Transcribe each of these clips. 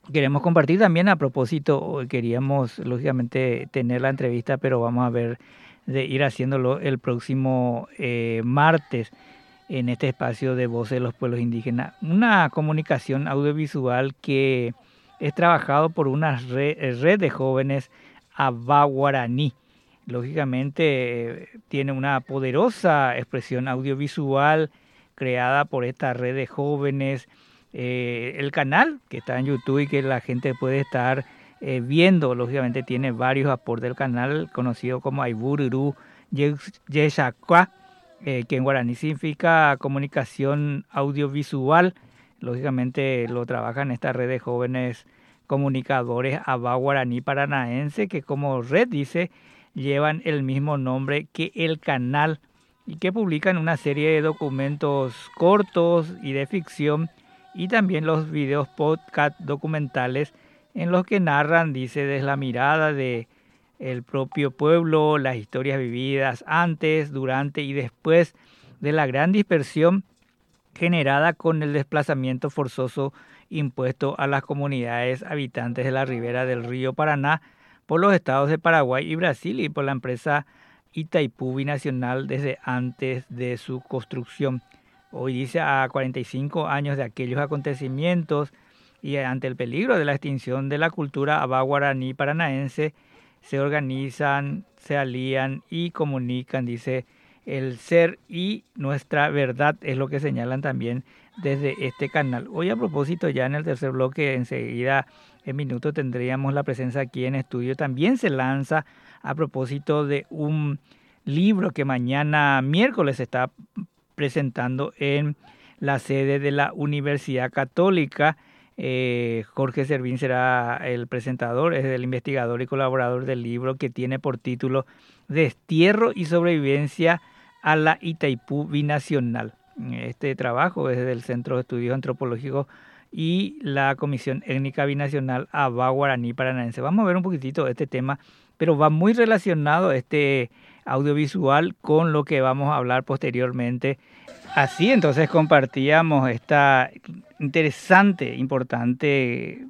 queremos compartir también a propósito, queríamos lógicamente tener la entrevista, pero vamos a ver de ir haciéndolo el próximo martes en este espacio de Voces de los Pueblos Indígenas. Una comunicación audiovisual que es trabajado por una red de jóvenes Aba Guaraní. Lógicamente tiene una poderosa expresión audiovisual creada por esta red de jóvenes. El canal que está en YouTube y que la gente puede estar viendo, lógicamente tiene varios aportes del canal, conocido como Aibururu Yeshakwa, que en guaraní significa comunicación audiovisual. Lógicamente lo trabajan esta red de jóvenes comunicadores Aba Guaraní Paranaense, que como red dice, llevan el mismo nombre que el canal y que publican una serie de documentos cortos y de ficción y también los videos podcast documentales en los que narran, dice, desde la mirada de el propio pueblo, las historias vividas antes, durante y después de la gran dispersión generada con el desplazamiento forzoso impuesto a las comunidades habitantes de la ribera del río Paraná por los estados de Paraguay y Brasil y por la empresa Itaipú Binacional desde antes de su construcción. Hoy dice a 45 años de aquellos acontecimientos y ante el peligro de la extinción de la cultura aba guaraní paranaense, se organizan, se alían y comunican, dice, el ser y nuestra verdad es lo que señalan también desde este canal. Hoy a propósito, ya en el tercer bloque, enseguida en minuto tendríamos la presencia aquí en estudio. También se lanza a propósito de un libro que mañana miércoles se está presentando en la sede de la Universidad Católica. Jorge Servín será el presentador, es el investigador y colaborador del libro que tiene por título Destierro y sobrevivencia a la Itaipú Binacional. Este trabajo es del Centro de Estudios Antropológicos y la Comisión Étnica Binacional Aba Guaraní Paranaense. Vamos a ver un poquitito este tema, pero va muy relacionado este audiovisual con lo que vamos a hablar posteriormente. Así entonces compartíamos esta interesante, importante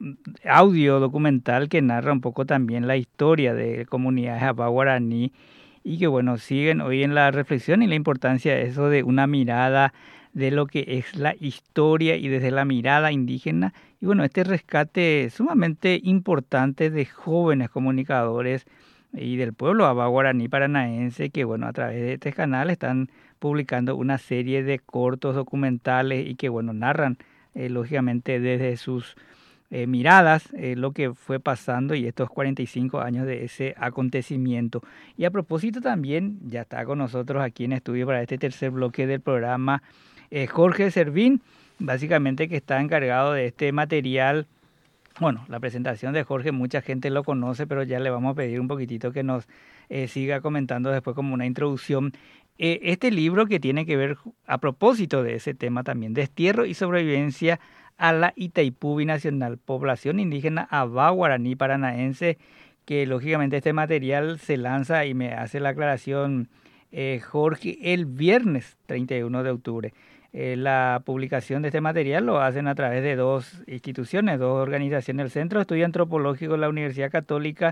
audio documental que narra un poco también la historia de comunidades aba guaraní y que bueno, siguen hoy en la reflexión y la importancia de eso de una mirada de lo que es la historia y desde la mirada indígena y bueno, este rescate sumamente importante de jóvenes comunicadores y del pueblo aba guaraní paranaense que bueno, a través de este canal están publicando una serie de cortos documentales y que bueno, narran lógicamente desde sus miradas lo que fue pasando y estos 45 años de ese acontecimiento. Y a propósito también, ya está con nosotros aquí en estudio para este tercer bloque del programa Jorge Servín, básicamente que está encargado de este material. Bueno, la presentación de Jorge mucha gente lo conoce, pero ya le vamos a pedir un poquitito que nos siga comentando después como una introducción. Este libro que tiene que ver a propósito de ese tema también, Destierro y sobrevivencia a la Itaipú Binacional, población indígena aba guaraní paranaense, que lógicamente este material se lanza y me hace la aclaración Jorge el viernes 31 de octubre. La publicación de este material lo hacen a través de dos instituciones, dos organizaciones, el Centro de Estudio Antropológico de la Universidad Católica,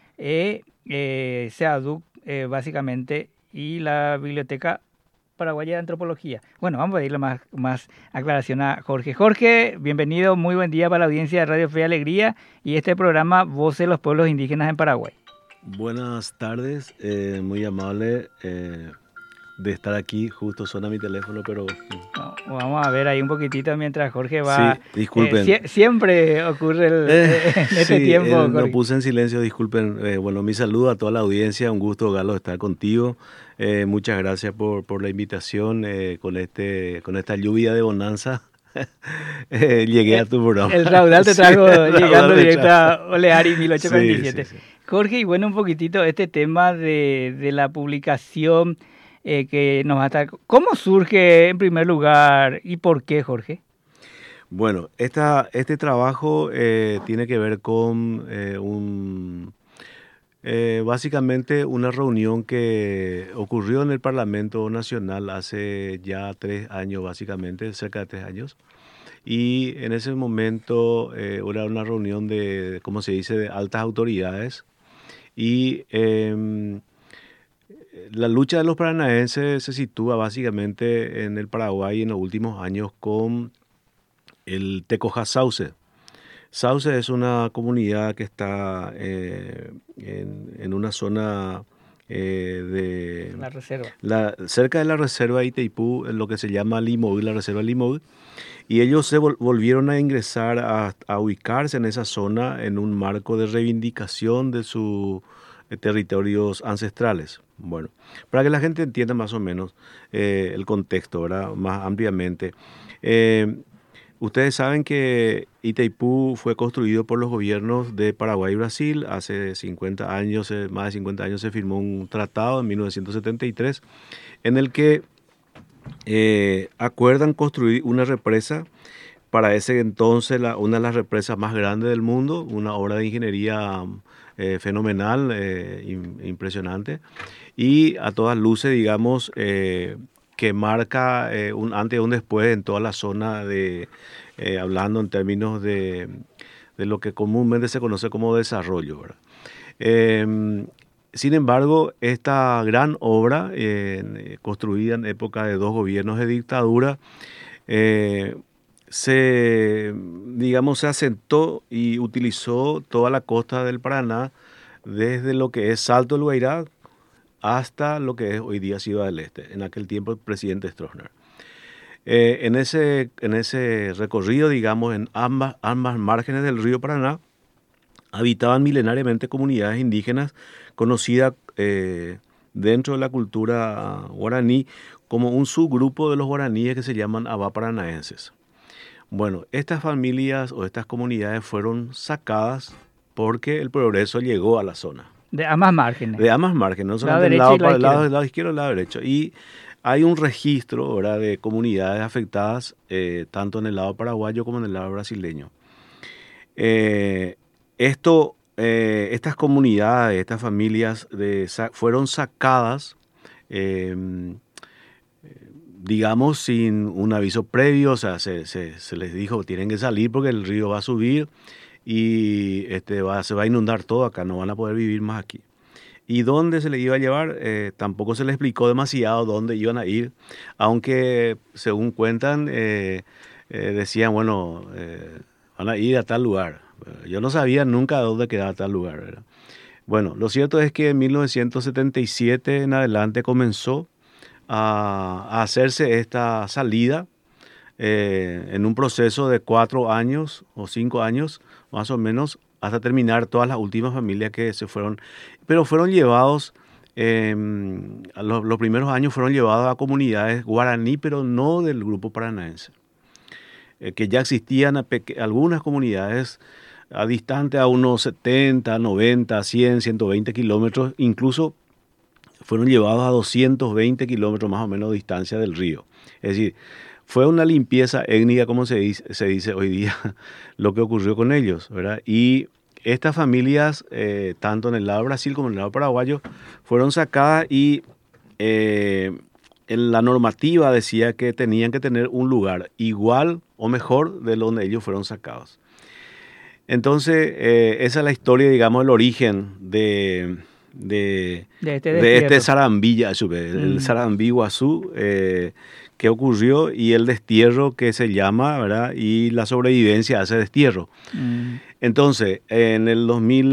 SEADUC, básicamente, y la Biblioteca Paraguaya de Antropología. Bueno, vamos a pedirle más aclaración a Jorge. Jorge, bienvenido, muy buen día para la audiencia de Radio Fe y Alegría y este programa Voces de los Pueblos Indígenas en Paraguay. Buenas tardes, muy amable de estar aquí, justo suena mi teléfono, pero... No, vamos a ver ahí un poquitito mientras Jorge va. Sí, disculpen. Siempre ocurre en este sí, tiempo. lo puse en silencio, disculpen. Bueno, mi saludo a toda la audiencia, un gusto, Galo, estar contigo. Muchas gracias por la invitación con esta lluvia de bonanza. Llegué a tu programa. El Raudal te trajo llegando directo a Oleari 1847. Sí. Jorge, y bueno, un poquitito este tema de la publicación que nos va a estar... ¿Cómo surge en primer lugar y por qué, Jorge? Bueno, este trabajo tiene que ver con básicamente una reunión que ocurrió en el Parlamento Nacional hace ya 3 años, básicamente, cerca de 3 años. y en ese momento era una reunión de, ¿cómo se dice?, de altas autoridades, y la lucha de los paranaenses se sitúa básicamente en el Paraguay en los últimos años con el Tecoja Sauce. Sauce es una comunidad que está en una zona La reserva. cerca de la reserva de Itaipú, en lo que se llama Limoux, la reserva Limoux, y ellos se volvieron a ingresar a ubicarse en esa zona en un marco de reivindicación de sus territorios ancestrales. Bueno, para que la gente entienda más o menos el contexto, ¿verdad?, más ampliamente. Eh, Ustedes saben que Itaipú fue construido por los gobiernos de Paraguay y Brasil. Hace 50 años, más de 50 años, se firmó un tratado en 1973 en el que acuerdan construir una represa, para ese entonces una de las represas más grandes del mundo, una obra de ingeniería fenomenal, impresionante, y a todas luces, digamos, que marca un antes y un después en toda la zona hablando en términos de lo que comúnmente se conoce como desarrollo, ¿verdad? Sin embargo, esta gran obra, construida en época de dos gobiernos de dictadura, digamos, se asentó y utilizó toda la costa del Paraná, desde lo que es Salto del Guairá hasta lo que es hoy día Ciudad del Este, en aquel tiempo el presidente Stroessner. En ese recorrido, digamos, en ambas márgenes del río Paraná, habitaban milenariamente comunidades indígenas conocidas dentro de la cultura guaraní como un subgrupo de los guaraníes que se llaman Abá paranaenses. Bueno, estas familias o estas comunidades fueron sacadas porque el progreso llegó a la zona. De ambas márgenes. De ambas márgenes, no lado solamente del lado izquierdo y el lado derecho. Y hay un registro ahora de comunidades afectadas, tanto en el lado paraguayo como en el lado brasileño. Estas comunidades, estas familias fueron sacadas, digamos, sin un aviso previo. O sea, se les dijo, tienen que salir porque el río va a subir y se va a inundar todo acá, no van a poder vivir más aquí. ¿Y dónde se les iba a llevar? Tampoco se les explicó demasiado dónde iban a ir, aunque según cuentan, decían, bueno, van a ir a tal lugar. Yo no sabía nunca dónde quedaba tal lugar, ¿verdad? Bueno, lo cierto es que en 1977 en adelante comenzó a hacerse esta salida en un proceso de 4 años o 5 años, más o menos, hasta terminar todas las últimas familias que se fueron. Pero fueron llevados, los primeros años fueron llevados a comunidades guaraní, pero no del grupo paranaense. Que ya existían algunas comunidades distantes a unos 70, 90, 100, 120 kilómetros, incluso fueron llevados a 220 kilómetros más o menos de distancia del río. Es decir, fue una limpieza étnica, como se dice hoy día, lo que ocurrió con ellos, ¿verdad? Y estas familias, tanto en el lado de Brasil como en el lado paraguayo, fueron sacadas y en la normativa decía que tenían que tener un lugar igual o mejor de donde ellos fueron sacados. Entonces, esa es la historia, digamos, el origen de este Sarambí, el Sarambí Guazú, que ocurrió, y el destierro que se llama, ¿verdad? Y la sobrevivencia a ese destierro. Entonces, en el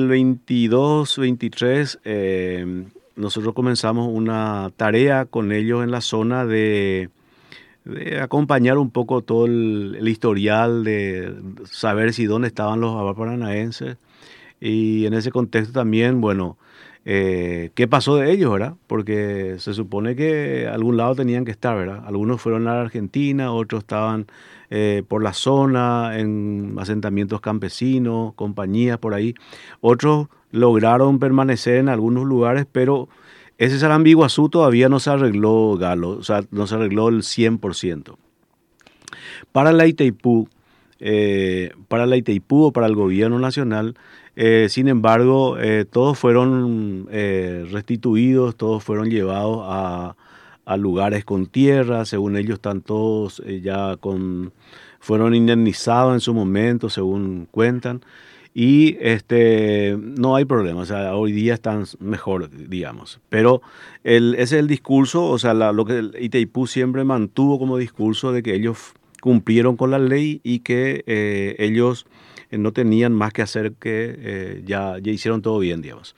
2022-23, nosotros comenzamos una tarea con ellos en la zona de acompañar un poco todo el historial, de saber si dónde estaban los Abá paranaenses, y en ese contexto también, bueno, ¿qué pasó de ellos, verdad? Porque se supone que a algún lado tenían que estar, ¿verdad? Algunos fueron a la Argentina, otros estaban por la zona, en asentamientos campesinos, compañías por ahí. Otros lograron permanecer en algunos lugares, pero ese Sarambí Guazú todavía no se arregló, Galo, o sea, no se arregló el 100%. Para la Itaipú o para el gobierno nacional, sin embargo, todos fueron restituidos, todos fueron llevados a lugares con tierra. Según ellos están todos ya con fueron indemnizados en su momento, según cuentan, y no hay problema, o sea, hoy día están mejor, digamos. Pero ese es el discurso, o sea, lo que el Itaipú siempre mantuvo como discurso de que ellos cumplieron con la ley y que ellos no tenían más que hacer, que ya hicieron todo bien, digamos.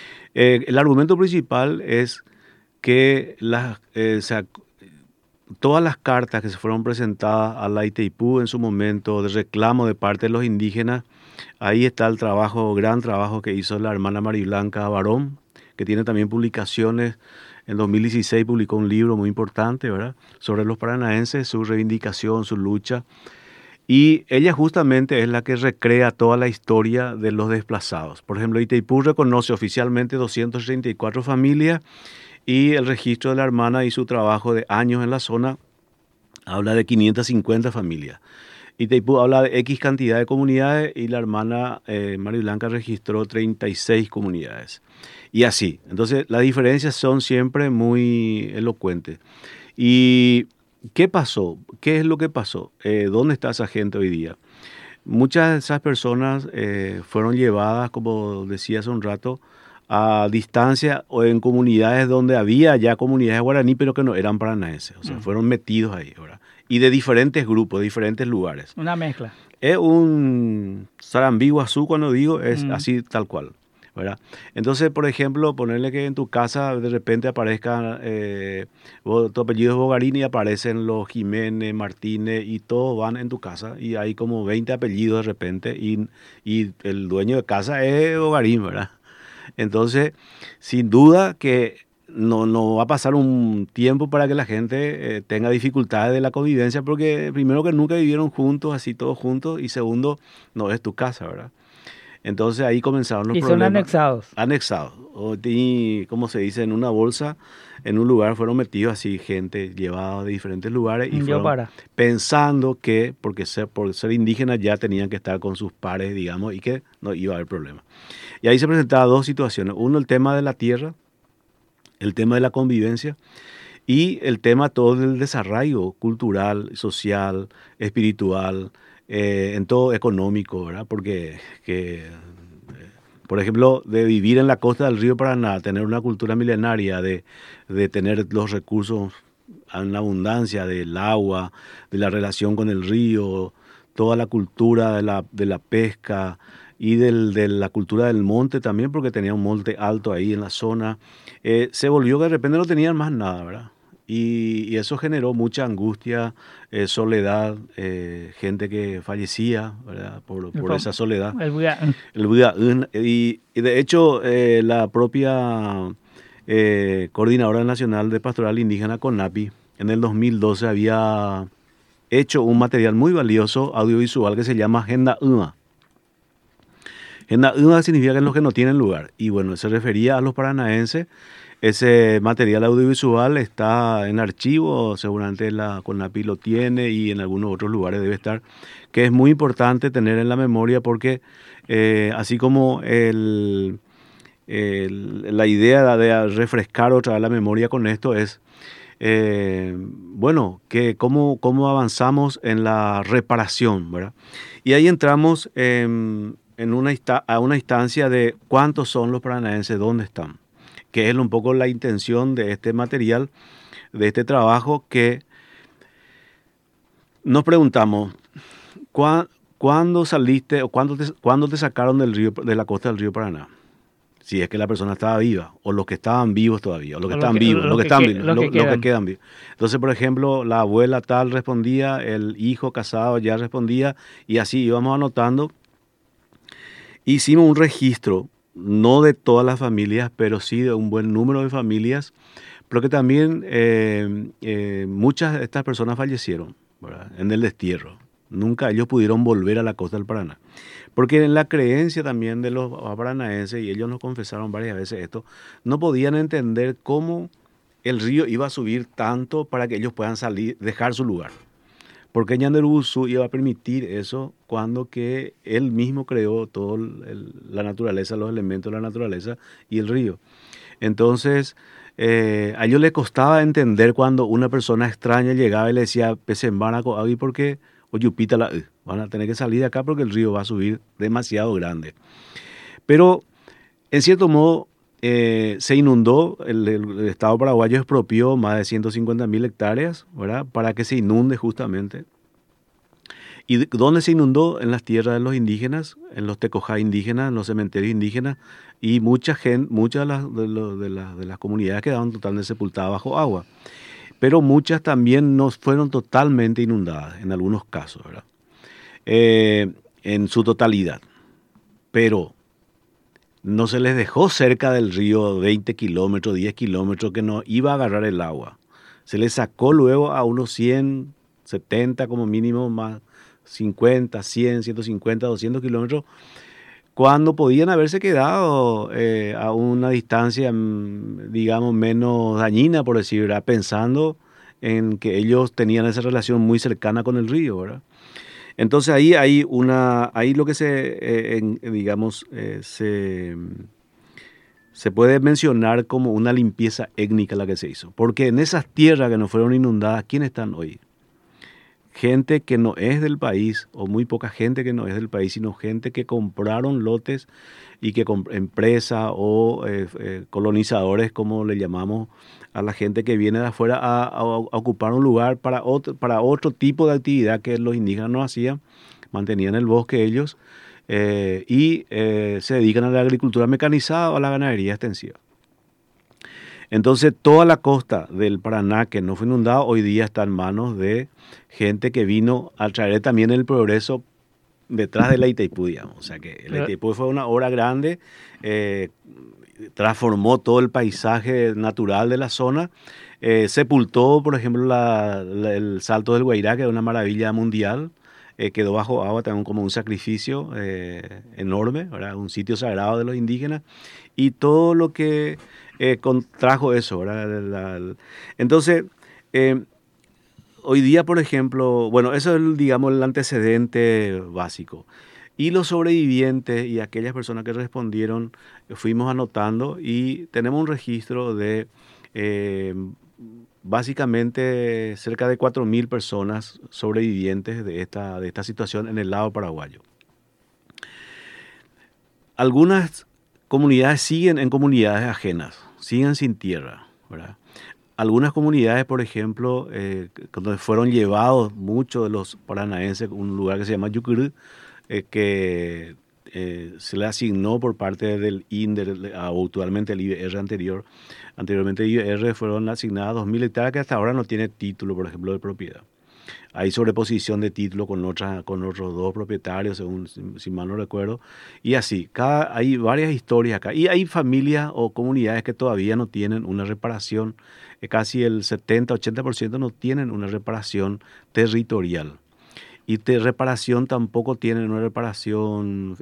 El argumento principal es que o sea, todas las cartas que se fueron presentadas a la Itaipú en su momento de reclamo de parte de los indígenas, ahí está el trabajo, gran trabajo que hizo la hermana Mariblanca Barón, que tiene también publicaciones. En 2016 publicó un libro muy importante, ¿verdad?, sobre los paranaenses, su reivindicación, su lucha. Y ella justamente es la que recrea toda la historia de los desplazados. Por ejemplo, Itaipú reconoce oficialmente 234 familias y el registro de la hermana y su trabajo de años en la zona habla de 550 familias. Itaipú habla de X cantidad de comunidades y la hermana Mariblanca registró 36 comunidades. Y así. Entonces, las diferencias son siempre muy elocuentes. ¿Y qué pasó? ¿Qué es lo que pasó? ¿Dónde está esa gente hoy día? Muchas de esas personas fueron llevadas, como decía hace un rato, a distancia o en comunidades donde había ya comunidades guaraní, pero que no eran paranaenses. O sea, fueron metidos ahí, ¿verdad? Y de diferentes grupos, de diferentes lugares. Una mezcla. Es un Sarambí-Guazú, cuando digo, es así tal cual, ¿verdad? Entonces, por ejemplo, ponerle que en tu casa de repente aparezcan, tu apellido es Bogarín y aparecen los Jiménez, Martínez y todos van en tu casa y hay como 20 apellidos de repente y el dueño de casa es Bogarín, ¿verdad? Entonces, sin duda que no va a pasar un tiempo para que la gente tenga dificultades de la convivencia, porque primero que nunca vivieron juntos, así todos juntos, y segundo, no es tu casa, ¿verdad? Entonces ahí comenzaron los problemas. Y son anexados. Anexados. Y, como se dice, en una bolsa, en un lugar fueron metidos así gente llevada de diferentes lugares y fueron pensando que por ser indígenas ya tenían que estar con sus pares, digamos, y que no iba a haber problema. Y ahí se presentaban dos situaciones. Uno, el tema de la tierra, el tema de la convivencia y el tema todo del desarraigo cultural, social, espiritual, en todo económico, ¿verdad? Porque, por ejemplo, de vivir en la costa del río Paraná, tener una cultura milenaria, de tener los recursos en abundancia, del agua, de la relación con el río, toda la cultura de la pesca y de la cultura del monte también, porque tenía un monte alto ahí en la zona, se volvió que de repente no tenían más nada, ¿verdad? Y eso generó mucha angustia, soledad, gente que fallecía, ¿verdad?, por esa soledad. El Buda. Y de hecho, la propia Coordinadora Nacional de Pastoral Indígena, CONAPI, en el 2012 había hecho un material muy valioso audiovisual que se llama Agenda UMA. Agenda UMA significa que es los que no tienen lugar. Y bueno, se refería a los paranaenses. Ese material audiovisual está en archivo, seguramente la CONAPI lo tiene y en algunos otros lugares debe estar, que es muy importante tener en la memoria porque así como la idea de refrescar otra vez la memoria con esto es, bueno, que cómo avanzamos en la reparación, ¿verdad? Y ahí entramos a una instancia de cuántos son los paranaenses, dónde están, que es un poco la intención de este material, de este trabajo, que nos preguntamos, ¿cuándo saliste o cuándo te sacaron de la costa del río Paraná? Si es que la persona estaba viva, o los que estaban vivos todavía, o los que están vivos, los que quedan vivos. Entonces, por ejemplo, la abuela tal respondía, el hijo casado ya respondía, y así íbamos anotando. Hicimos un registro, no de todas las familias, pero sí de un buen número de familias, porque también muchas de estas personas fallecieron, ¿verdad?, en el destierro. Nunca ellos pudieron volver a la costa del Paraná. Porque en la creencia también de los paranaenses, y ellos nos confesaron varias veces esto, no podían entender cómo el río iba a subir tanto para que ellos puedan salir, dejar su lugar. Porque Ñandero-Uzú iba a permitir eso cuando que él mismo creó toda la naturaleza, los elementos de la naturaleza y el río. Entonces, a ellos les costaba entender cuando una persona extraña llegaba y le decía, Pesembánaco, porque Oyupita van a tener que salir de acá porque el río va a subir demasiado grande. Pero, en cierto modo, se inundó, el Estado paraguayo expropió más de 150.000 hectáreas, ¿verdad? Para que se inunde justamente. ¿Y dónde se inundó? En las tierras de los indígenas, en los tecojá indígenas, en los cementerios indígenas, y muchas de las comunidades quedaron totalmente sepultadas bajo agua. Pero muchas también no fueron totalmente inundadas, en algunos casos, ¿verdad? En su totalidad. Pero no se les dejó cerca del río 20 kilómetros, 10 kilómetros, que no iba a agarrar el agua. Se les sacó luego a unos 100, 70 como mínimo, más 50, 100, 150, 200 kilómetros, cuando podían haberse quedado a una distancia, digamos, menos dañina, por decir, ¿verdad? Pensando en que ellos tenían esa relación muy cercana con el río, ¿verdad? Entonces ahí lo que digamos, se puede mencionar como una limpieza étnica la que se hizo. Porque en esas tierras que no fueron inundadas, ¿quiénes están hoy? Gente que no es del país, o muy poca gente que no es del país, sino gente que compraron lotes y que empresas o colonizadores, como le llamamos a la gente que viene de afuera a ocupar un lugar para otro tipo de actividad que los indígenas no hacían, mantenían el bosque ellos, se dedican a la agricultura mecanizada o a la ganadería extensiva. Entonces, toda la costa del Paraná que no fue inundada hoy día está en manos de gente que vino a traer también el progreso detrás de la Itaipú, digamos. O sea que la Itaipú fue una obra grande, transformó todo el paisaje natural de la zona, sepultó, por ejemplo, el Salto del Guairá, que es una maravilla mundial, quedó bajo agua también como un sacrificio enorme, ¿verdad? Un sitio sagrado de los indígenas, y todo lo que contrajo eso, ¿verdad? Entonces, hoy día, por ejemplo, bueno, eso es, digamos, el antecedente básico. Y los sobrevivientes y aquellas personas que respondieron, fuimos anotando y tenemos un registro de básicamente cerca de 4.000 personas sobrevivientes de esta situación en el lado paraguayo. Algunas comunidades siguen en comunidades ajenas, siguen sin tierra, ¿verdad? Algunas comunidades, por ejemplo, cuando fueron llevados muchos de los paranaenses a un lugar que se llama Yucurú, que se le asignó por parte del INDER, actualmente el IBR anteriormente el IBR, fueron asignadas 2.000 hectáreas que hasta ahora no tiene título, por ejemplo, de propiedad. Hay sobreposición de título con otros dos propietarios, según, si mal no recuerdo, y así. Hay varias historias acá. Y hay familias o comunidades que todavía no tienen una reparación, casi el 70-80% no tienen una reparación territorial. Y reparación tampoco tienen una reparación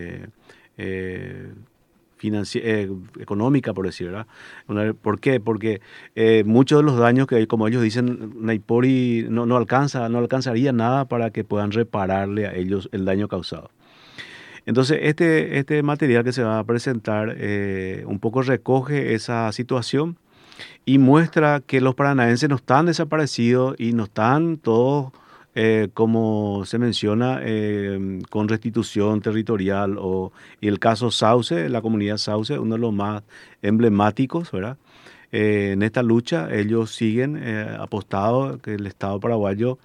económica, por decir, ¿verdad? ¿Por qué? Porque muchos de los daños que, como ellos dicen, Naipori no alcanzaría nada para que puedan repararle a ellos el daño causado. Entonces, este material que se va a presentar un poco recoge esa situación y muestra que los paranaenses no están desaparecidos y no están todos, como se menciona, con restitución territorial. Y el caso Sauce, la comunidad Sauce, uno de los más emblemáticos, ¿verdad? En esta lucha ellos siguen apostados que el Estado paraguayo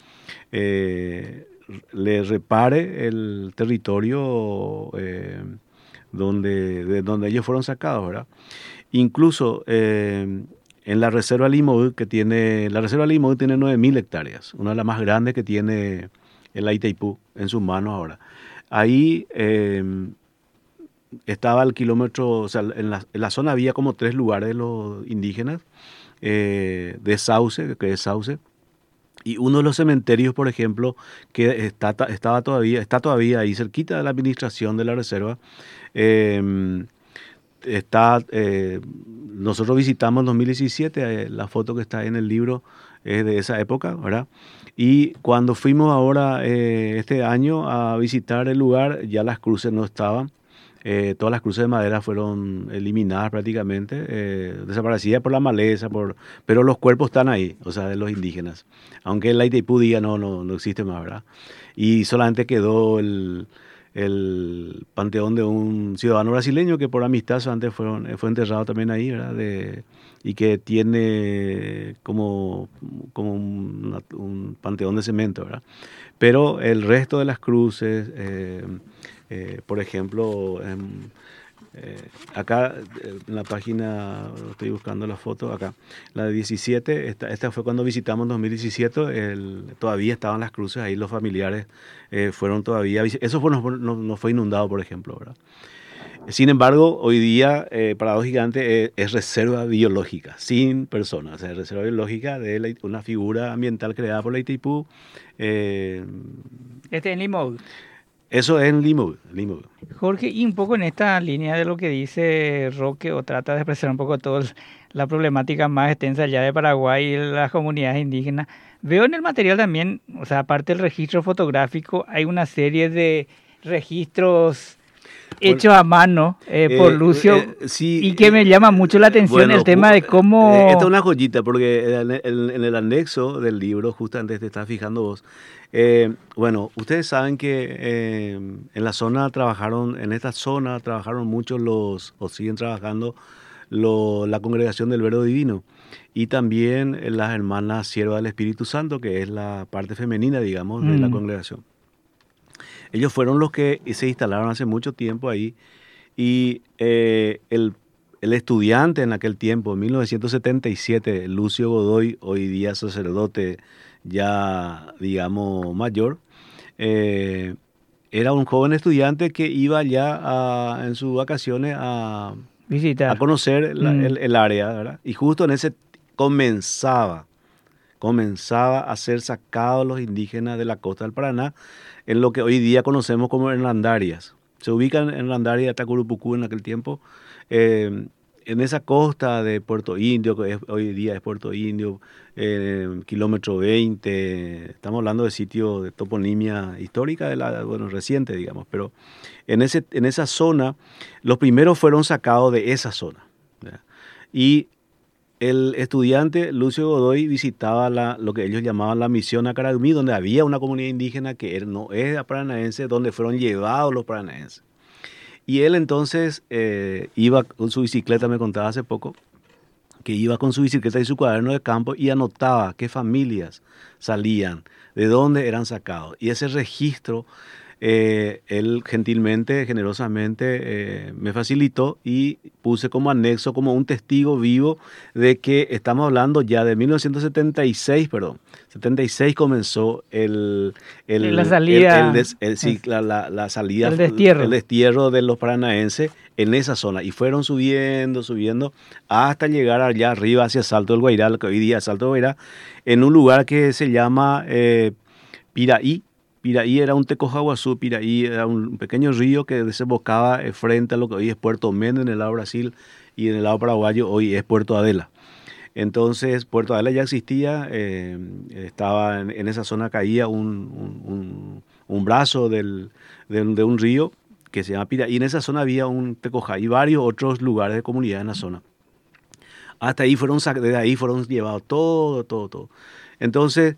le repare el territorio de donde ellos fueron sacados, ¿verdad? Incluso en la reserva Limoud, la reserva Limoud tiene 9.000 hectáreas, una de las más grandes que tiene el Itaipú en sus manos ahora. Ahí estaba el kilómetro, o sea, en la zona había como 3 lugares de los indígenas de Sauce, que es Sauce. Y uno de los cementerios, por ejemplo, que está todavía ahí cerquita de la administración de la reserva, nosotros visitamos en 2017, la foto que está en el libro es de esa época, ¿verdad? Y cuando fuimos ahora este año a visitar el lugar, ya las cruces no estaban, todas las cruces de madera fueron eliminadas prácticamente, desaparecidas por la maleza, pero los cuerpos están ahí, o sea, de los indígenas. Aunque la Itaipú diga no existe más, ¿verdad? Y solamente quedó el panteón de un ciudadano brasileño que por amistad antes fue enterrado también ahí, ¿verdad? Y que tiene como un panteón de cemento, ¿verdad? Pero el resto de las cruces, por ejemplo, acá en la página, estoy buscando la foto, acá, la de 17, esta fue cuando visitamos en 2017, todavía estaban las cruces ahí, los familiares fueron todavía, eso no fue inundado, por ejemplo, ¿verdad? Sin embargo, hoy día, paradójicamente, es reserva biológica, sin personas, o sea, reserva biológica de una figura ambiental creada por la Itaipú. En Limoux. Eso es en Limoux. Jorge, y un poco en esta línea de lo que dice Roque, o trata de expresar un poco toda la problemática más extensa ya de Paraguay y las comunidades indígenas, veo en el material también, o sea, aparte del registro fotográfico, hay una serie de registros hechos a mano por Lucio, sí, y que me llama mucho la atención el tema de cómo... Esta es una joyita, porque en el anexo del libro, justamente te estás fijando vos, bueno, ustedes saben que en esta zona trabajaron mucho o siguen trabajando, la Congregación del Verbo Divino, y también las hermanas Siervas del Espíritu Santo, que es la parte femenina, digamos, de la congregación. Ellos fueron los que se instalaron hace mucho tiempo ahí, y el estudiante en aquel tiempo, en 1977, Lucio Godoy, hoy día sacerdote ya, digamos, mayor, era un joven estudiante que iba ya en sus vacaciones a conocer el área, ¿verdad? Y justo en ese comenzaba a ser sacados los indígenas de la costa del Paraná, en lo que hoy día conocemos como hernandarias. Se ubican en Hernandarias de Atacurupucú en aquel tiempo, en esa costa de Puerto Indio, que hoy día es Puerto Indio, kilómetro 20, estamos hablando de sitios de toponimia histórica, reciente, digamos, pero en esa zona, los primeros fueron sacados de esa zona, ¿verdad? Y el estudiante Lucio Godoy visitaba lo que ellos llamaban la misión Acaragmí, donde había una comunidad indígena que no es paranaense, donde fueron llevados los paranaenses. Y él entonces iba con su bicicleta, me contaba hace poco, que iba con su bicicleta y su cuaderno de campo y anotaba qué familias salían, de dónde eran sacados. Y ese registro él gentilmente, generosamente me facilitó, y puse como anexo, como un testigo vivo de que estamos hablando ya de 1976, perdón. 76 comenzó la salida, la salida, el destierro de los paranaenses en esa zona, y fueron subiendo hasta llegar allá arriba hacia Salto del Guairá, lo que hoy día es Salto del Guairá, en un lugar que se llama Piraí. Piraí era un tecojaguazú, Piraí era un pequeño río que desembocaba frente a lo que hoy es Puerto Méndez en el lado Brasil, y en el lado paraguayo hoy es Puerto Adela. Entonces Puerto Adela ya existía, estaba en esa zona, caía un brazo de un río que se llama Piraí, y en esa zona había un tecojá y varios otros lugares de comunidad en la zona. Hasta ahí desde ahí fueron llevados todo. Entonces,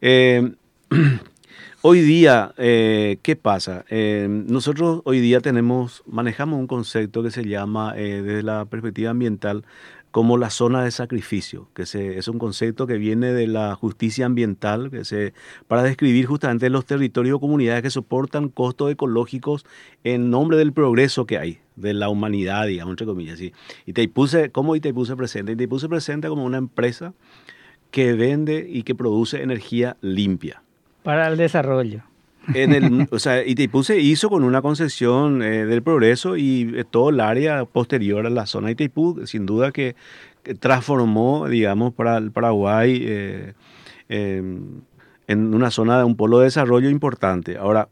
hoy día, ¿qué pasa? Nosotros hoy día manejamos un concepto que se llama, desde la perspectiva ambiental, como la zona de sacrificio, es un concepto que viene de la justicia ambiental, para describir justamente los territorios o comunidades que soportan costos ecológicos en nombre del progreso que hay, de la humanidad, digamos, entre comillas. ¿Sí? ¿Cómo Itaipú se presenta? Itaipú se presenta como una empresa que vende y que produce energía limpia. Para el desarrollo. Itaipú se hizo con una concesión del progreso, y todo el área posterior a la zona de Itaipú, sin duda que transformó, digamos, para el Paraguay en una zona de un polo de desarrollo importante. Ahora,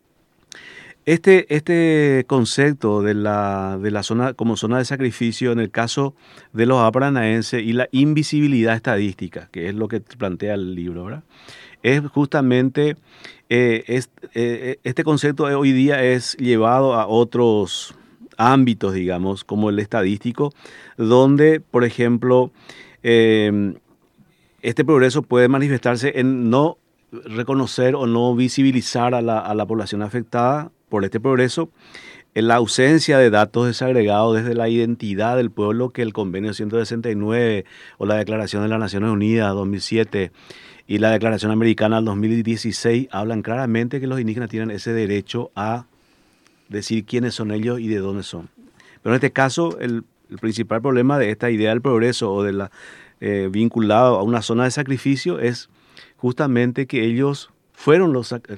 este concepto de la zona como zona de sacrificio, en el caso de los paranaenses, y la invisibilidad estadística, que es lo que plantea el libro, ¿verdad? Es justamente, este concepto hoy día es llevado a otros ámbitos, digamos, como el estadístico, donde, por ejemplo, este progreso puede manifestarse en no reconocer o no visibilizar a la población afectada por este progreso, en la ausencia de datos desagregados desde la identidad del pueblo que el Convenio 169 o la Declaración de las Naciones Unidas 2007 y la Declaración Americana del 2016 hablan claramente que los indígenas tienen ese derecho a decir quiénes son ellos y de dónde son. Pero en este caso, el principal problema de esta idea del progreso o de la vinculado a una zona de sacrificio es justamente que ellos fueron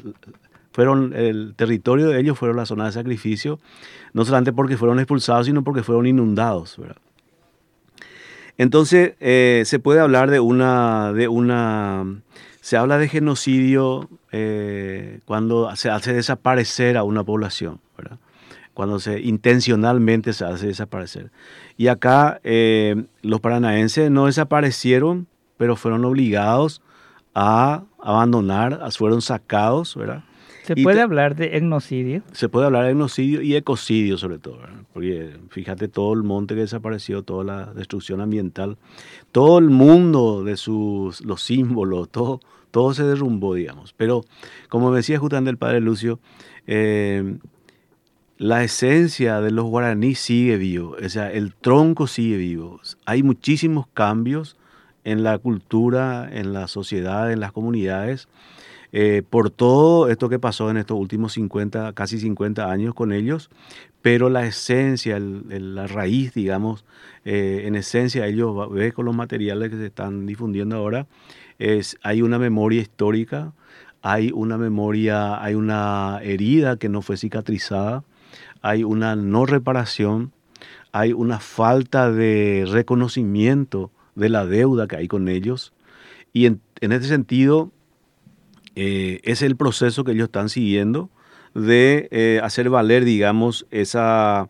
el territorio de ellos fueron la zona de sacrificio, no solamente porque fueron expulsados, sino porque fueron inundados, ¿verdad? Entonces, se puede hablar se habla de genocidio cuando se hace desaparecer a una población, ¿verdad? Cuando intencionalmente se hace desaparecer. Y acá los paranaenses no desaparecieron, pero fueron obligados a abandonar, fueron sacados, ¿verdad? ¿Se puede hablar de etnocidio? Se puede hablar de etnocidio y ecocidio sobre todo, ¿verdad? Porque fíjate todo el monte que desapareció, toda la destrucción ambiental, todo el mundo de los símbolos, todo se derrumbó, digamos. Pero como decía justamente el padre Lucio, la esencia de los guaraníes sigue vivo, o sea, el tronco sigue vivo. Hay muchísimos cambios en la cultura, en la sociedad, en las comunidades, por todo esto que pasó en estos últimos casi 50 años con ellos, pero la esencia, la raíz, digamos, en esencia ellos ven con los materiales que se están difundiendo ahora, hay una memoria histórica, hay una herida que no fue cicatrizada, hay una no reparación, hay una falta de reconocimiento de la deuda que hay con ellos, y en este sentido es el proceso que ellos están siguiendo de hacer valer, digamos, la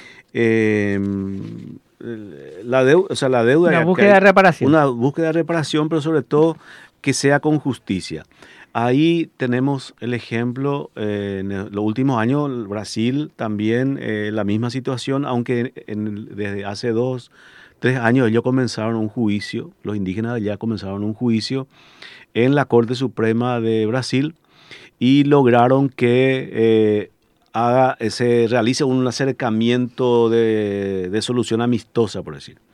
deuda. Una búsqueda de reparación. Una búsqueda de reparación, pero sobre todo que sea con justicia. Ahí tenemos el ejemplo, en los últimos años, Brasil también, la misma situación, aunque desde hace 2-3 años ellos comenzaron un juicio, los indígenas allá comenzaron un juicio en la Corte Suprema de Brasil y lograron que se realice un acercamiento de solución amistosa, por decir.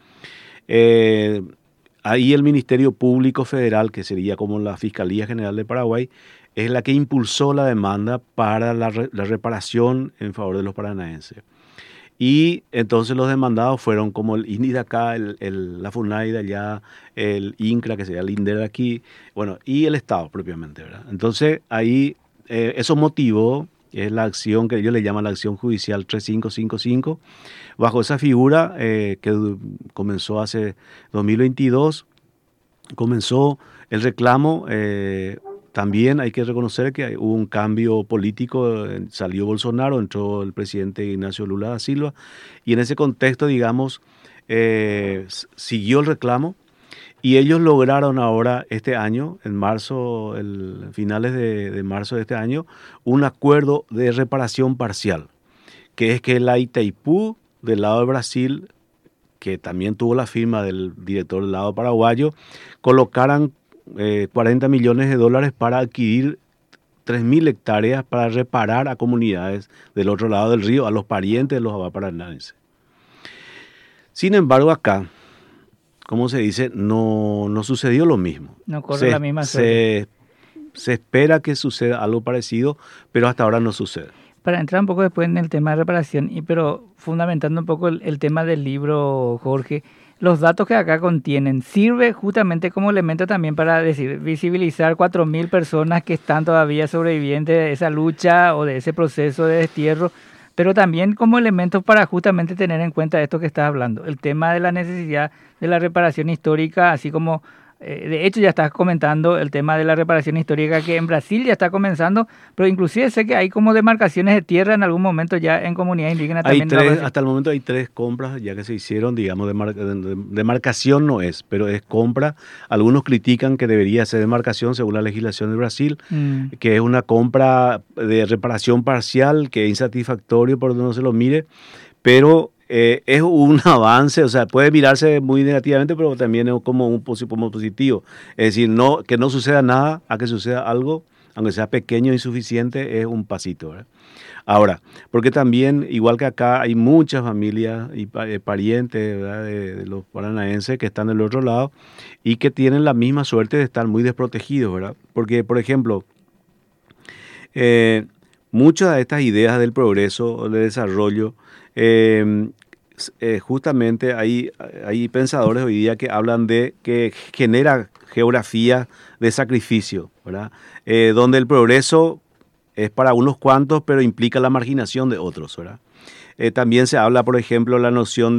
Ahí el Ministerio Público Federal, que sería como la Fiscalía General de Paraguay, es la que impulsó la demanda para la reparación en favor de los paranaenses. Y entonces los demandados fueron como el INDI de acá, la FUNAI de allá, el INCRA, que sería el INDER de aquí, bueno, y el Estado propiamente, ¿verdad? Entonces ahí eso motivó la acción que ellos le llaman la acción judicial 3555. Bajo esa figura que comenzó hace 2022, comenzó el reclamo. También hay que reconocer que hubo un cambio político, salió Bolsonaro, entró el presidente Ignacio Lula da Silva, y en ese contexto, digamos, siguió el reclamo, y ellos lograron ahora este año, en marzo, finales de marzo de este año, un acuerdo de reparación parcial, que es que la Itaipú, del lado de Brasil, que también tuvo la firma del director del lado paraguayo, colocaran $40 millones para adquirir 3.000 hectáreas para reparar a comunidades del otro lado del río, a los parientes de los avaparanaenses. Sin embargo, acá, como se dice, no sucedió lo mismo. No corre la misma suerte. Se espera que suceda algo parecido, pero hasta ahora no sucede. Para entrar un poco después en el tema de reparación, pero fundamentando un poco el tema del libro, Jorge, los datos que acá contienen sirve justamente como elemento también para visibilizar 4.000 personas que están todavía sobrevivientes de esa lucha o de ese proceso de destierro, pero también como elementos para justamente tener en cuenta esto que estás hablando, el tema de la necesidad de la reparación histórica, así como de hecho ya estás comentando el tema de la reparación histórica que en Brasil ya está comenzando, pero inclusive sé que hay como demarcaciones de tierra en algún momento ya en comunidad indígena también. Hasta el momento hay 3 compras ya que se hicieron, digamos, demarcación no es, pero es compra. Algunos critican que debería ser demarcación según la legislación de Brasil, que es una compra de reparación parcial, que es insatisfactorio por donde no se lo mire, pero es un avance, o sea, puede mirarse muy negativamente, pero también es como como positivo. Es decir, no, que no suceda nada a que suceda algo, aunque sea pequeño e insuficiente, es un pasito, ¿verdad? Ahora, porque también, igual que acá, hay muchas familias y parientes, ¿verdad?, de los paranaenses que están del otro lado y que tienen la misma suerte de estar muy desprotegidos, ¿verdad? Porque, por ejemplo, eh, muchas de estas ideas del progreso o del desarrollo, eh, justamente hay pensadores hoy día que hablan de que genera geografía de sacrificio, ¿verdad? Donde el progreso es para unos cuantos, pero implica la marginación de otros, ¿verdad? También se habla, por ejemplo, la noción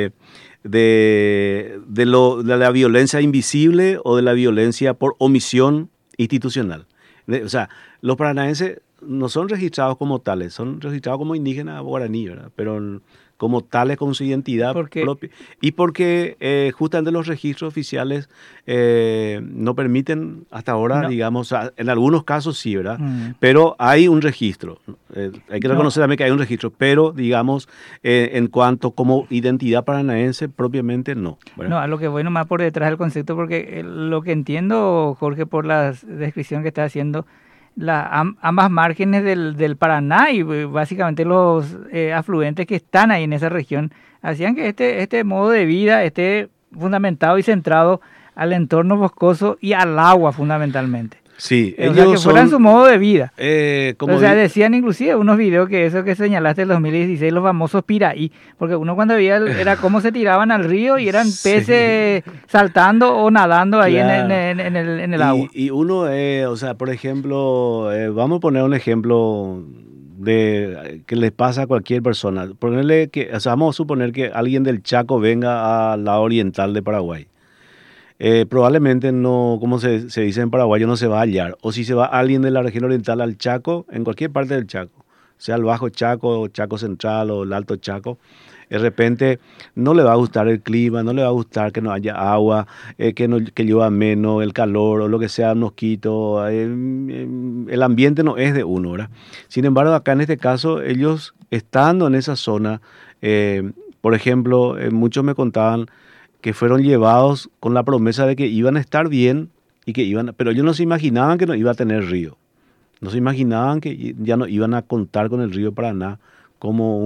de la violencia invisible o de la violencia por omisión institucional. O sea, los paranaenses no son registrados como tales, son registrados como indígenas guaraní, ¿verdad? Pero como tales, con su identidad Porque propia. Y porque justamente los registros oficiales no permiten hasta ahora, no, digamos, en algunos casos sí, ¿verdad? mm, Pero hay un registro. Hay que no, reconocer también que hay un registro, pero digamos, en cuanto como identidad paranaense, propiamente no, ¿verdad? no, a lo que voy nomás por detrás del concepto, porque lo que entiendo, Jorge, por la descripción que está haciendo, ambas márgenes del Paraná y básicamente los afluentes que están ahí en esa región, hacían que este modo de vida esté fundamentado y centrado al entorno boscoso y al agua fundamentalmente. Sí, O sea, que ellos fueran su son, modo de vida. O como sea, decían inclusive unos videos que eso que señalaste en 2016, los famosos piraí, porque uno cuando veía era cómo se tiraban al río y eran sí, peces saltando o nadando ahí claro. en el agua. Y uno, o sea, por ejemplo, vamos a poner un ejemplo de que les pasa a cualquier persona. Ponerle que, o sea, vamos a suponer que alguien del Chaco venga al lado oriental de Paraguay. Probablemente no, como se dice en paraguayo, no se va a hallar. O si se va alguien de la región oriental al Chaco, en cualquier parte del Chaco, sea el Bajo Chaco, Chaco Central o el Alto Chaco, de repente no le va a gustar el clima, no le va a gustar que no haya agua, que llueva menos, el calor o lo que sea, mosquito. El ambiente no es de uno, ¿verdad? Sin embargo, acá en este caso, ellos estando en esa zona, por ejemplo, muchos me contaban que fueron llevados con la promesa de que iban a estar bien y que iban, pero ellos no se imaginaban que no iba a tener río. No se imaginaban que ya no iban a contar con el río Paraná como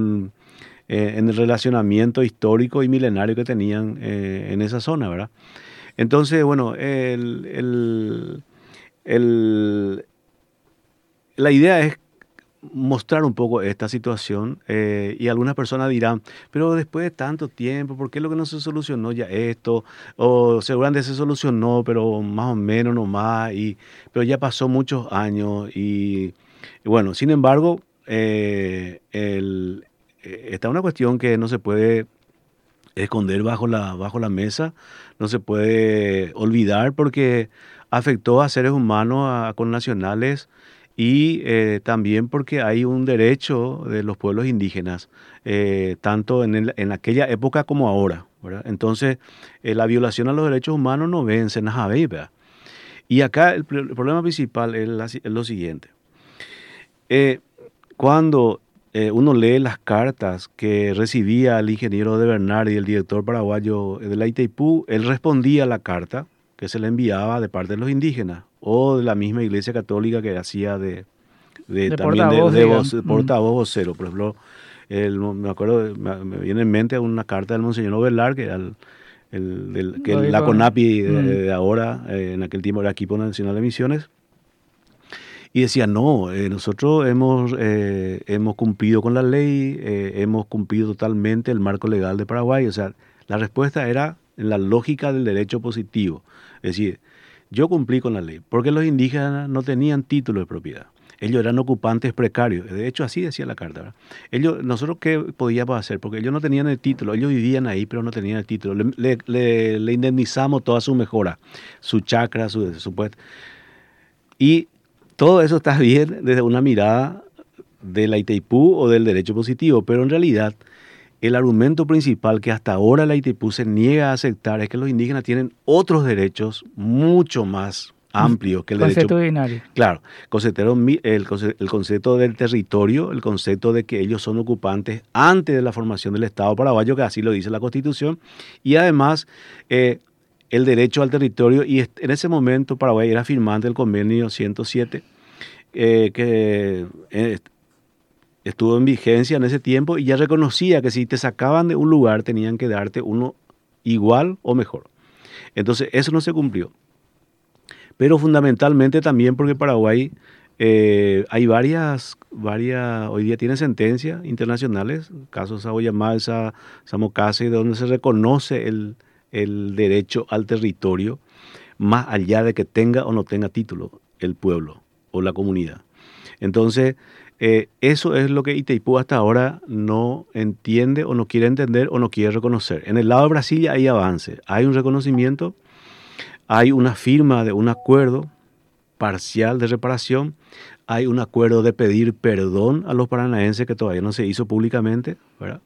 en el relacionamiento histórico y milenario que tenían en esa zona, ¿verdad? Entonces, bueno, el- la idea es mostrar un poco esta situación y algunas personas dirán, pero después de tanto tiempo, ¿por qué es lo que no se solucionó ya esto? O seguramente se solucionó, pero más o menos nomás, pero ya pasó muchos años y bueno, sin embargo, está una cuestión que no se puede esconder bajo la mesa, no se puede olvidar porque afectó a seres humanos, a connacionales y también porque hay un derecho de los pueblos indígenas, tanto en aquella época como ahora, ¿verdad? Entonces, la violación a los derechos humanos no vence nada, ¿verdad? Y acá el problema principal es lo siguiente. Eh, Cuando uno lee las cartas que recibía el ingeniero de Bernard y el director paraguayo de la Itaipú, él respondía a la carta que se le enviaba de parte de los indígenas o de la misma Iglesia Católica que hacía De también portavoz, digamos. de portavoz vocero. Por ejemplo, me acuerdo, me viene en mente una carta del Monseñor Ovelar, que era que Lo la dijo. CONAPI Mm. de ahora, en aquel tiempo era Equipo Nacional de Misiones, y decía, no, nosotros hemos cumplido con la ley, hemos cumplido totalmente el marco legal de Paraguay. O sea, la respuesta era en la lógica del derecho positivo. Es decir, yo cumplí con la ley, porque los indígenas no tenían título de propiedad. Ellos eran ocupantes precarios. De hecho, así decía la carta, ¿verdad? Nosotros, ¿qué podíamos hacer? Porque ellos no tenían el título. Ellos vivían ahí, pero no tenían el título. Le indemnizamos toda su mejora, su chacra, su puesto. Y todo eso está bien desde una mirada de la Itaipú o del derecho positivo, pero en realidad el argumento principal que hasta ahora la Itaipú se niega a aceptar es que los indígenas tienen otros derechos mucho más amplio que el derecho. Concepto binario. Claro, el concepto del territorio, el concepto de que ellos son ocupantes antes de la formación del Estado paraguayo, que así lo dice la Constitución, y además el derecho al territorio, y en ese momento Paraguay era firmante del convenio 107, que estuvo en vigencia en ese tiempo y ya reconocía que si te sacaban de un lugar tenían que darte uno igual o mejor. Entonces eso no se cumplió. Pero fundamentalmente también porque Paraguay hay varias, hoy día tiene sentencias internacionales, casos Saboyamalsa, Samocase, donde se reconoce el derecho al territorio, más allá de que tenga o no tenga título el pueblo o la comunidad. Entonces, eso es lo que Itaipú hasta ahora no entiende o no quiere entender o no quiere reconocer. En el lado de Brasil ya hay avance, hay un reconocimiento, hay una firma de un acuerdo parcial de reparación, hay un acuerdo de pedir perdón a los paranaenses que todavía no se hizo públicamente, ¿verdad?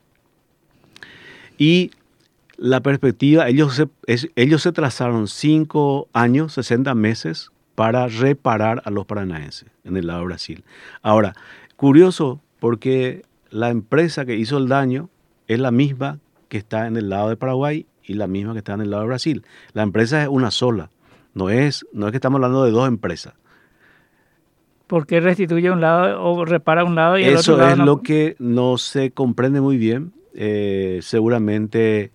Y la perspectiva, ellos se trazaron 5 años, 60 meses para reparar a los paranaenses en el lado de Brasil. Ahora, curioso porque la empresa que hizo el daño es la misma que está en el lado de Paraguay y la misma que está en el lado de Brasil. La empresa es una sola, no es que estamos hablando de dos empresas. ¿Por qué restituye un lado o repara un lado y el otro lado? Eso es lo que no se comprende muy bien. Seguramente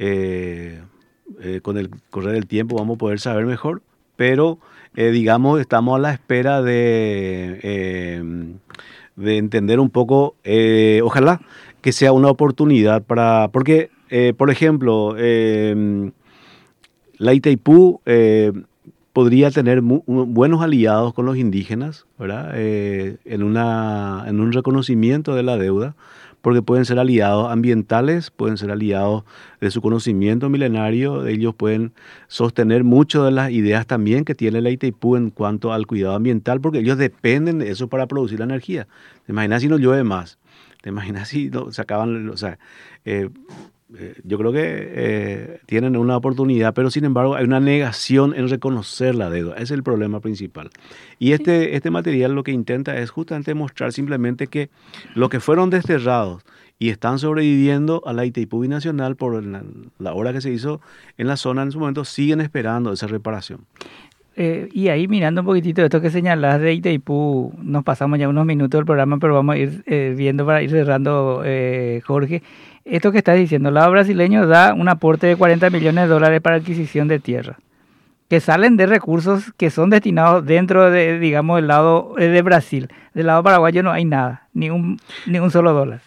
con el correr del tiempo vamos a poder saber mejor, pero digamos estamos a la espera de entender un poco, ojalá que sea una oportunidad porque por ejemplo, la Itaipú podría tener buenos aliados con los indígenas, ¿verdad? En un reconocimiento de la deuda, porque pueden ser aliados ambientales, pueden ser aliados de su conocimiento milenario, ellos pueden sostener muchas de las ideas también que tiene la Itaipú en cuanto al cuidado ambiental, porque ellos dependen de eso para producir la energía. ¿Te imaginas si no llueve más? ¿Te imaginas si no, se acaban, o sea, yo creo que tienen una oportunidad, pero sin embargo hay una negación en reconocer la deuda. Ese es el problema principal. Y este material lo que intenta es justamente mostrar simplemente que los que fueron desterrados y están sobreviviendo a la Itaipú binacional por la obra que se hizo en la zona en su momento, siguen esperando esa reparación. Y ahí mirando un poquitito esto que señalás de Itaipú, nos pasamos ya unos minutos del programa, pero vamos a ir viendo para ir cerrando, Jorge. Esto que estás diciendo, el lado brasileño da un aporte de $40 millones para adquisición de tierra, que salen de recursos que son destinados dentro de, digamos, el lado de Brasil. Del lado paraguayo no hay nada, ni un solo dólar.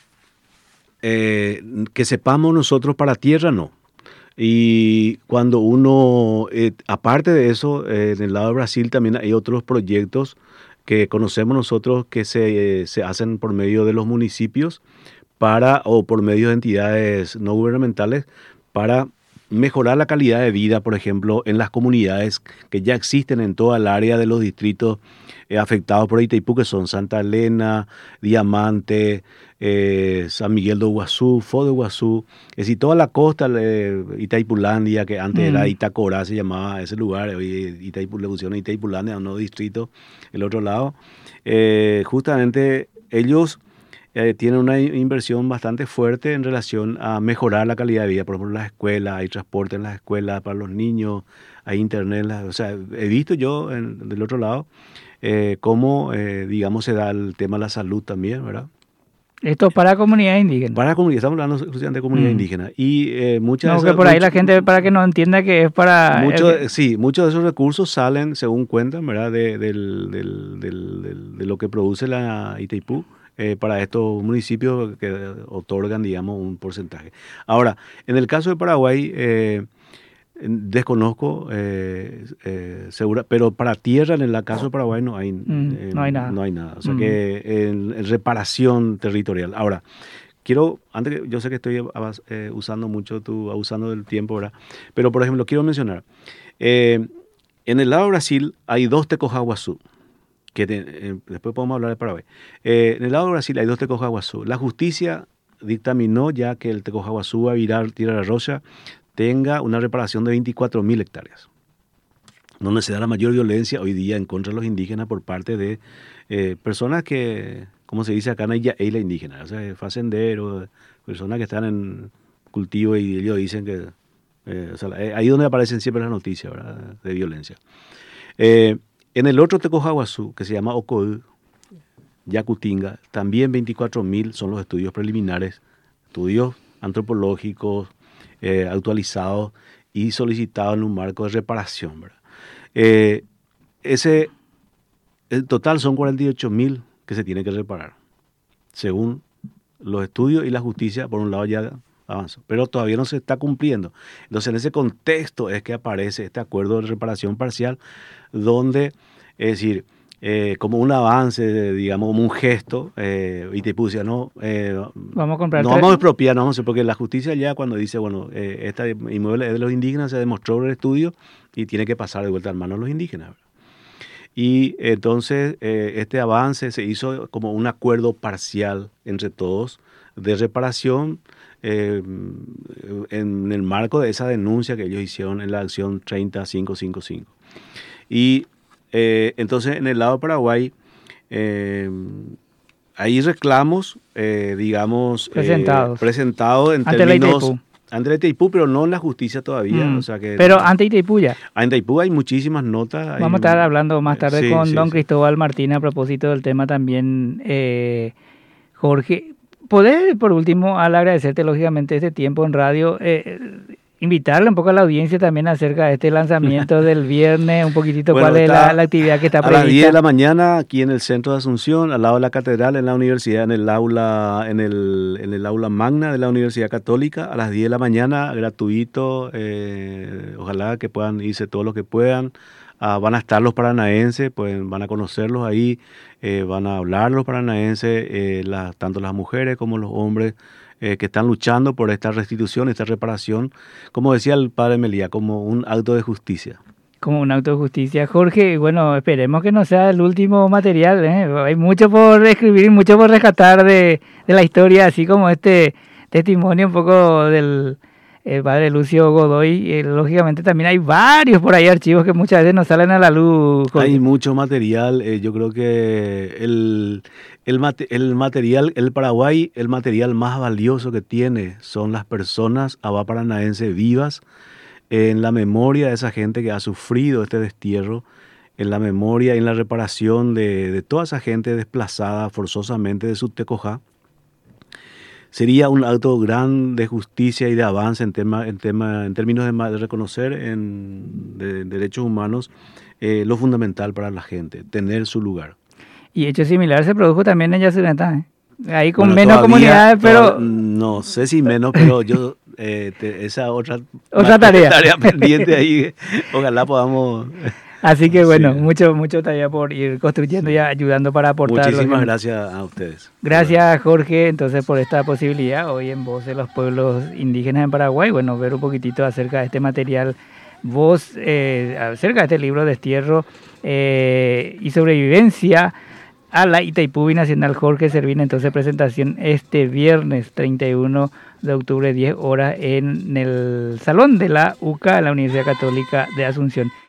Que sepamos nosotros para tierra, no. Y cuando uno, aparte de eso, en el lado de Brasil también hay otros proyectos que conocemos nosotros que se hacen por medio de los municipios o por medio de entidades no gubernamentales para mejorar la calidad de vida, por ejemplo, en las comunidades que ya existen en toda el área de los distritos afectados por Itaipú, que son Santa Elena, Diamante, San Miguel de Iguazú, Foz de Iguazú, es decir, toda la costa, Itaipulandia, que antes era Itacorá, se llamaba ese lugar, hoy Itaipú, le pusieron Itaipulandia, un nuevo distrito, el otro lado. Justamente ellos tienen una inversión bastante fuerte en relación a mejorar la calidad de vida. Por ejemplo, las escuelas, hay transporte en las escuelas para los niños, hay internet. O sea, he visto yo del otro lado cómo, digamos, se da el tema de la salud también, ¿verdad? Esto para comunidades indígenas. Para comunidades, estamos hablando exclusivamente de comunidades indígenas. Y muchas no, que por ahí la gente, para que no entienda que es para... Sí, muchos de esos recursos salen, según cuentan, ¿verdad? De lo que produce la Itaipú. Para estos municipios que otorgan, digamos, un porcentaje. Ahora, en el caso de Paraguay, desconozco, segura, pero para tierra, en el caso de Paraguay, no hay nada. No hay nada. O sea que en reparación territorial. Ahora, yo sé que estoy usando mucho, abusando del tiempo, ¿verdad? Pero, por ejemplo, quiero mencionar, en el lado de Brasil hay 2 Tecojaguazú. Después podemos hablar de Paraguay. En el lado de Brasil hay 2 Tecojaguazú. La justicia dictaminó ya que el Tecojaguazú a virar Tierra Roja tenga una reparación de 24.000 hectáreas. donde se da la mayor violencia hoy día en contra de los indígenas por parte de personas que, como se dice acá, no hay la indígena, o sea, facenderos, personas que están en cultivo y ellos dicen que, o sea, ahí donde aparecen siempre las noticias, ¿verdad?, de violencia. En el otro Tecojaguazú, que se llama Ocoí, Yacutinga, también 24.000 son los estudios preliminares, estudios antropológicos actualizados y solicitados en un marco de reparación, ¿verdad? El total son 48.000 que se tienen que reparar, según los estudios y la justicia, por un lado ya avanzó, pero todavía no se está cumpliendo. Entonces, en ese contexto es que aparece este acuerdo de reparación parcial, donde, es decir, como un avance, digamos, como un gesto, Itaipú decía, no, vamos a comprar, no vamos a expropiar, no, porque la justicia ya cuando dice, bueno, este inmueble es de los indígenas, se demostró en el estudio y tiene que pasar de vuelta a manos de los indígenas, ¿verdad? Y entonces este avance se hizo como un acuerdo parcial entre todos de reparación en el marco de esa denuncia que ellos hicieron en la acción 30555. Y entonces en el lado de Paraguay hay reclamos, digamos, presentados en términos ante la Itaipú, pero no en la justicia todavía. O sea que, pero ante Itaipú ya. Ante Itaipú hay muchísimas notas. Vamos a estar hablando más tarde con don Cristóbal Martín a propósito del tema también, Jorge. ¿Podés, por último, al agradecerte lógicamente este tiempo en radio, invitarle un poco a la audiencia también acerca de este lanzamiento del viernes, un poquitito cuál es la actividad que está prevista? A las 10 de la mañana, aquí en el centro de Asunción, al lado de la catedral, en la universidad, en el aula magna de la Universidad Católica, a las 10 de la mañana, gratuito, ojalá que puedan irse todos los que puedan. Van a estar los paranaenses, pues van a conocerlos ahí, van a hablar los paranaenses, tanto las mujeres como los hombres, que están luchando por esta restitución, esta reparación, como decía el padre Melía, como un acto de justicia. Como un acto de justicia. Jorge, bueno, esperemos que no sea el último material, hay mucho por escribir, mucho por rescatar de la historia, así como este testimonio un poco del padre Lucio Godoy. Lógicamente también hay varios por ahí archivos que muchas veces no salen a la luz, Jorge. Hay mucho material, yo creo que el Paraguay, el material más valioso que tiene son las personas paranaenses vivas, en la memoria de esa gente que ha sufrido este destierro, en la memoria y en la reparación de toda esa gente desplazada forzosamente de su Tecojá. Sería un acto grande de justicia y de avance en términos de reconocer de derechos humanos lo fundamental para la gente, tener su lugar. Y hecho similar se produjo también en Yacyretá, ahí con menos comunidades, pero... No sé si menos, pero yo esa otra tarea pendiente ahí, ojalá podamos... Así que bueno, mucho tarea por ir construyendo y ayudando para aportar. Muchísimas gracias a ustedes. Gracias, Jorge, entonces por esta posibilidad hoy en Voz de los Pueblos Indígenas en Paraguay, bueno, ver un poquitito acerca de este material, acerca de este libro Destierro y Sobrevivencia a la Itaipú Binacional Jorge Servin. Entonces presentación este viernes 31 de octubre, 10 horas, en el Salón de la UCA, la Universidad Católica de Asunción.